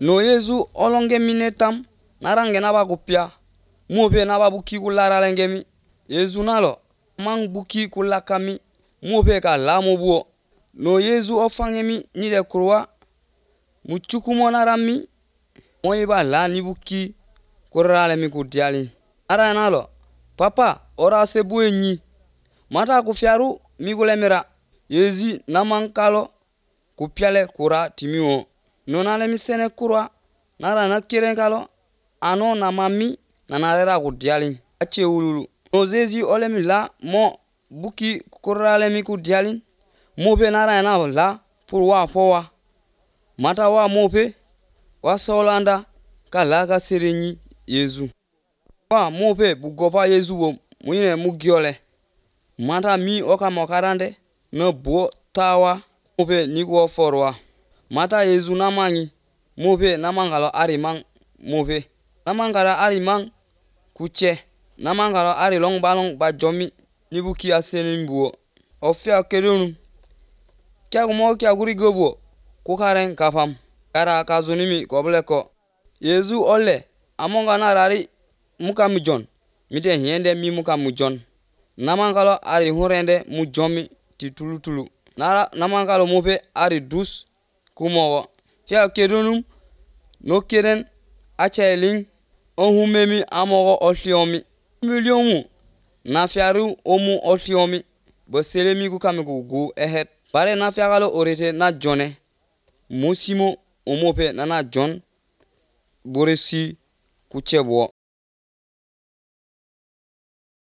No Yesu olonge minetam narange naba kupia muope naba buki kulara lengemi. Yesu nalo mang buki kulakami muope ka lamo buo. No Yesu ofangemi nile kurwa muchukumo narami moiba la ni buki kurale mi kudiali. Ara nalo papa ora sebu enyi mata kufiaru migulemira. Yesu namankalo kupiale kura timiwo. Nonale misene kurwa nara nakirenkalo ano namami nanarera kudiali. Ache ululu. No Yesu olemi la mo buki kurale mi kudiali. Mope nara nao la purwa powa. Mata wa mope wa solanda kalaga serenyi Yesu. Wa mope bugopa Yesu wo mwine mugiole. Mata mi oka mokarande no buo tawa mope nikuo forwa. Mata Yesu namangi mope namangalo arimang mope. Namangala arimang kuche. Namangalo arilong balong bajomi nibuki aseni mbuo. Ofia kerunu. Kia kumo kia kuri gobo kukaren kapam. Kara kazunimi kobleko. Yesu ole amonga narari muka mujon. Mite hiende mi muka mujon. Namangalo ari hurende mujomi titulutulu. Namangalo mope ari dus kumowa. Fia kerunum no keren acheling ohumemi amogo otliomi. Miliomu na fiaru omu otliomi. Boselemi kukamiku ehet. Bare na fiagalo orete na jone. Musimo omope na John Boresi kuchebo.